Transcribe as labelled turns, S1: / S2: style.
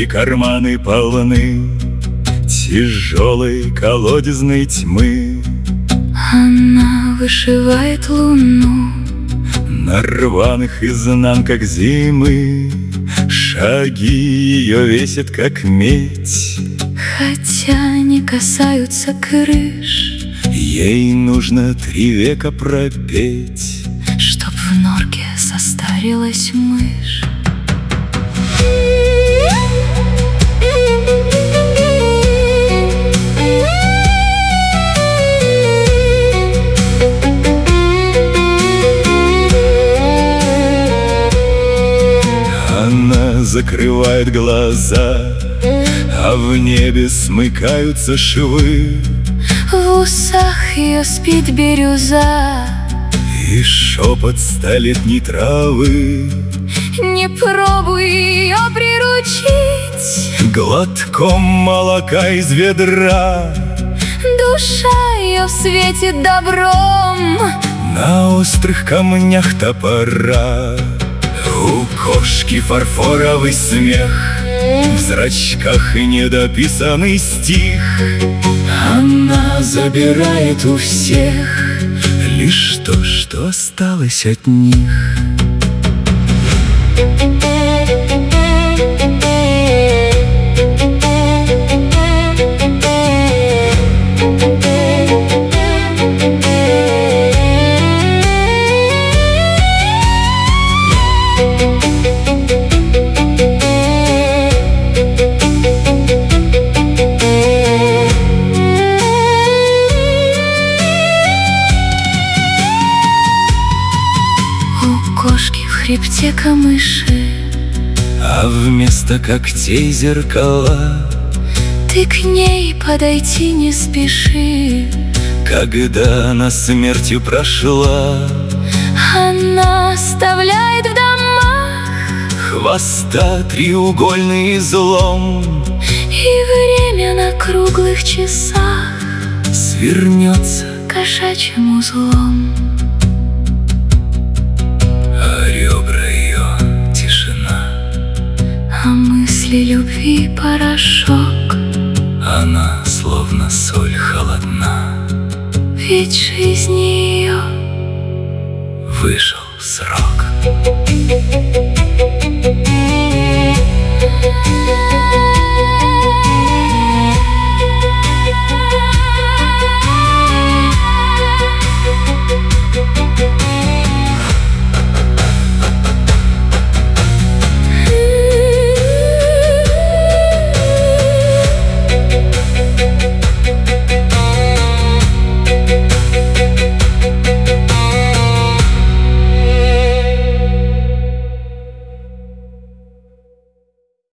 S1: Эти карманы полны тяжелой колодезной тьмы.
S2: Она вышивает луну
S1: На рваных изнанках зимы шаги ее весят, как медь.
S2: хотя не касаются крыш,
S1: Ей нужно 3 века пропеть,
S2: чтоб в норке состарилась мышь.
S1: Она закрывает глаза, а в небе смыкаются швы.
S2: В усах ее спит бирюза,
S1: И шепот столетней травы.
S2: не пробуй ее приручить.
S1: Глотком молока из ведра
S2: Душа ее светит добром,
S1: на острых камнях топора. У кошки фарфоровый смех, в зрачках недописанный стих. Она забирает у всех лишь то, что осталось от них.
S2: у кошки в хребте камыши.
S1: А вместо когтей зеркала.
S2: Ты к ней подойти не спеши.
S1: Когда она смертью прошла,
S2: Она оставляет в домах
S1: хвоста треугольный излом.
S2: и время на круглых часах
S1: Свернется,
S2: кошачьим узлом.
S1: а ребра ее тишина.
S2: А мысли любви порошок,
S1: Она словно соль холодна.
S2: ведь жизни ее
S1: Вышел срок.